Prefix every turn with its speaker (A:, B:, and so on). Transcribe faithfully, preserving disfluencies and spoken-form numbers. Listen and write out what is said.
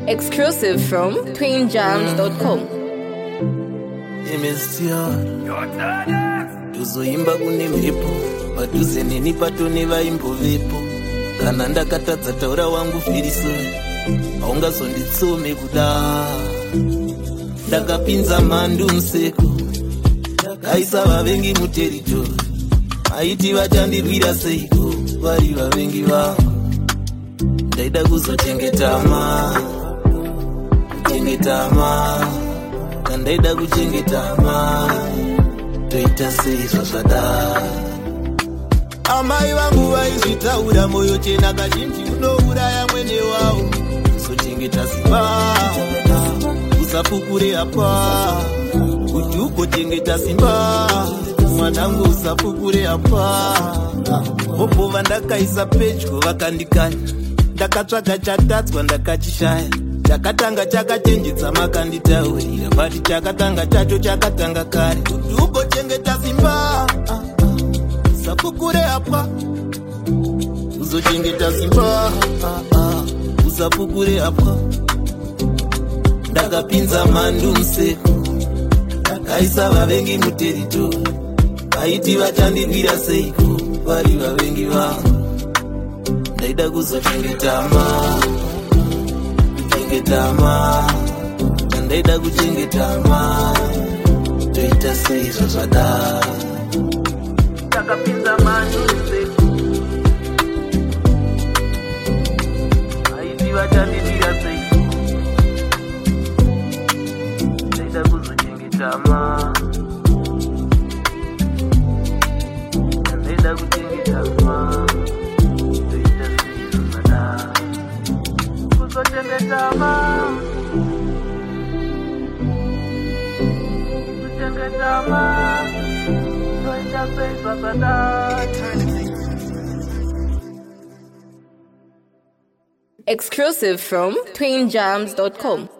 A: Exclusive from twin jams dot com.
B: Tuzoimba kune mhepo padhuze neni patone vaimbo vepo. Kana ndakatadza taura wangu firiso haungazonditsome kuda. Ndakapinza mhandu museko ndakaisa vavengi muteritori. Maiti vachandirwira seiko vari vavengi vangu. Ndaida kuzochengetama kuchengetama kandaida kuchengetama toita sei zvazvada. Amai vangu vaizvitaura moyo chena kazhinji unouraya mwene wavo. Kuzochengeta simba usapukure apa kuti ugochengeta simba mwanangu usapukure apa. Popo vandakaisa pedyo vakandikanya ndakatsvaga chatadzwa ndakachishaya. Chakatanga chakachenjedza makanditaurira bati chakatanga chacho chakatanga kare. Kuti ugochengeta simba usapukure apa uzochengeta simba usapukure apa. Ndakapinza mhandu museko ndakaisa vavengi muteritori. Vaiti vachandirwira seiko vari vavengi vangu. Ndaida kuzochengetama kuchengetama kandaida kuchengetama toita sei zvazvada. Ndakapinza mhandu museko vaiti vachandirwira seiko ndaida kuzochengetama kandaida kuchengetama toita sei zvazvada. Kuzochengetama kuzochengetama toita sei zvazvada.
A: Exclusive from twin jams dot com.